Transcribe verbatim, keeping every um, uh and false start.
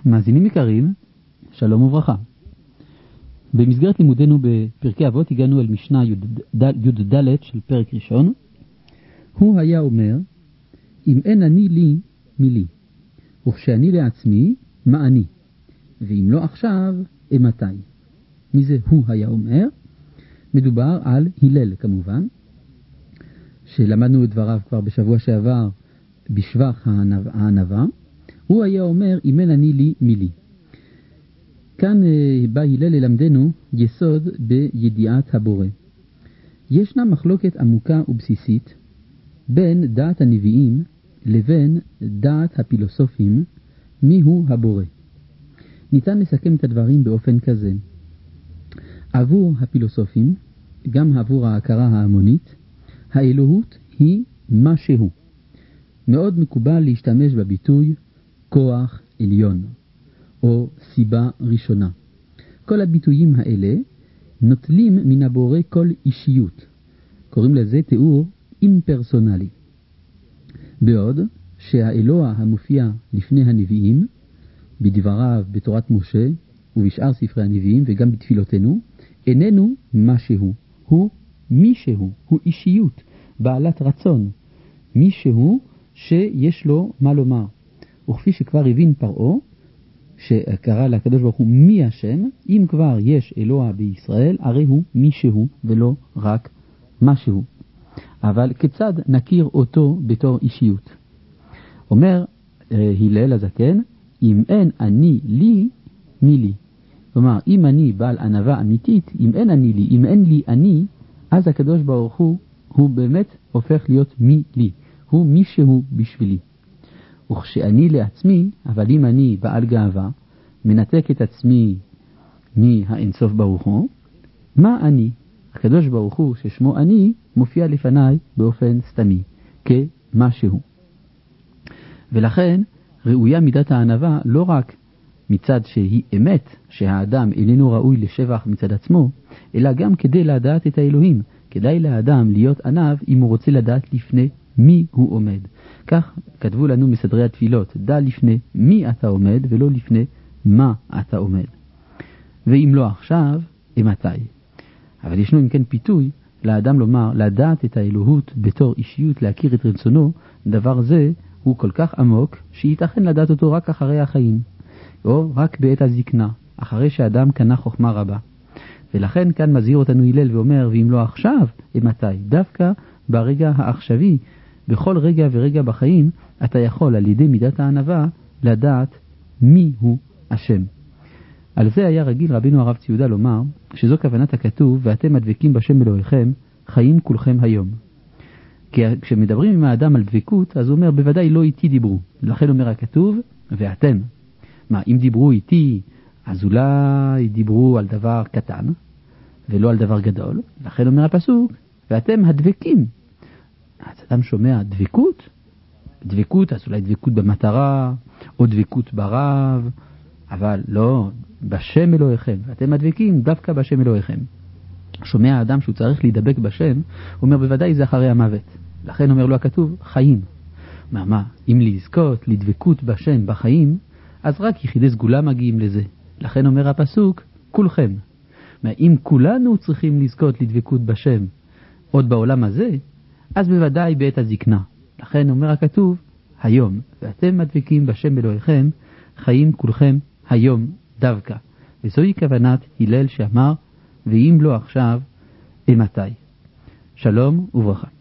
מאזינים יקרים, שלום וברכה. במסגרת לימודנו בפרקי אבות הגענו אל משנה י"ד של פרק ראשון. הוא היה אומר, אם אין אני לי, מי לי? וכשאני לעצמי, מה אני? ואם לא עכשיו, אימתי? מי זה הוא היה אומר? מדובר על הלל כמובן, שלמדנו את דבריו כבר בשבוע שעבר בשבח הענווה. הוא היה אומר, אם אין אני לי, מי לי? כאן בא הלל ללמדנו יסוד בידיעת הבורא. ישנה מחלוקת עמוקה ובסיסית בין דעת הנביאים לבין דעת הפילוסופים מיהו הבורא. ניתן לסכם את הדברים באופן כזה. עבור הפילוסופים, גם עבור ההכרה ההמונית, האלוהות היא מה שהוא. מאוד מקובל להשתמש בביטוי כוח עליון או סיבה ראשונה. כל הביטויים האלה נוטלים מן הבורא כל אישיות. קוראים לזה תיאור אימפרסונלי. בעוד שהאלוה המופיע לפני הנביאים, בדבריו בתורת משה ובשאר ספרי הנביאים וגם בתפילותינו, איננו מה שהוא. הוא מי שהוא. הוא אישיות, בעלת רצון. מי שהוא שיש לו מה לומר. וכפי שכבר הבין פרעה, שקרא לקדוש ברוך הוא מי השם, אם כבר יש אלוה בישראל, הרי הוא מי שהוא ולא רק מה שהוא. אבל כיצד נכיר אותו בתור אישיות? אומר הלל הזקן, אם אין אני לי, מי לי? כלומר, אם אני בעל ענווה אמיתית, אם אין אני לי, אם אין לי אני, אז הקדוש ברוך הוא, הוא באמת הופך להיות מי לי. הוא מי שהוא בשבילי. וכשאני לעצמי, אבל אם אני בעל גאווה, מנתק את עצמי מהאינסוף ברוך הוא, מה אני? הקדוש ברוך הוא ששמו אני מופיע לפניי באופן סתמי, כמשהו. ולכן ראויה מידת הענווה לא רק מצד שהיא אמת, שהאדם איננו ראוי לשבח מצד עצמו, אלא גם כדי לדעת את האלוהים. כדאי לאדם להיות ענב אם הוא רוצה לדעת לפני מי הוא עומד. כך כתבו לנו מסדרי התפילות, דע לפני מי אתה עומד ולא לפני מה אתה עומד. ואם לא עכשיו, אימתי? אבל ישנו אם כן פיתוי לאדם לומר, לדעת את האלוהות בתור אישיות, להכיר את רצונו, דבר זה הוא כל כך עמוק שייתכן לדעת אותו רק אחרי החיים, או רק בעת הזקנה, אחרי שאדם קנה חוכמה רבה. ולכן כאן מזהיר אותנו הלל ואומר, ואם לא עכשיו, אימתי? דווקא ברגע העכשווי, בכל רגע ורגע בחיים, אתה יכול על ידי מידת הענווה לדעת מי הוא השם. על זה היה רגיל רבינו הרב ציודה לומר, שזו כוונת הכתוב, ואתם מדבקים בשם אלוהיכם, חיים כולכם היום. כי כשמדברים עם האדם על דבקות, אז הוא אומר, בוודאי לא איתי דיברו. לכן אומר הכתוב, ואתם. מה, אם דיברו איתי, אז אולי דיברו על דבר קטן, ולא על דבר גדול. לכן אומר הפסוק, ואתם הדבקים. אז אדם שומע דבקות, דבקות, אז אולי דבקות במטרה, או דבקות ברב, אבל לא, בשם אלוהיכם. ואתם הדבקים דווקא בשם אלוהיכם. שומע האדם שהוא צריך להידבק בשם, הוא אומר בוודאי זה אחרי המוות. לכן אומר לו הכתוב, חיים. מה, מה, אם לזכות לדבקות בשם בחיים, אז רק יחידי סגולה מגיעים לזה. לכן אומר הפסוק, כולכם. מה, אם כולנו צריכים לזכות לדבקות בשם עוד בעולם הזה, אז בוודאי בעת הזקנה. לכן אומר הכתוב, היום, ואתם מדבקים בשם אלוהיכם, חיים כולכם היום דווקא. וזוהי כוונת הלל שאמר, ואם לא עכשיו, אימתי? שלום וברכה.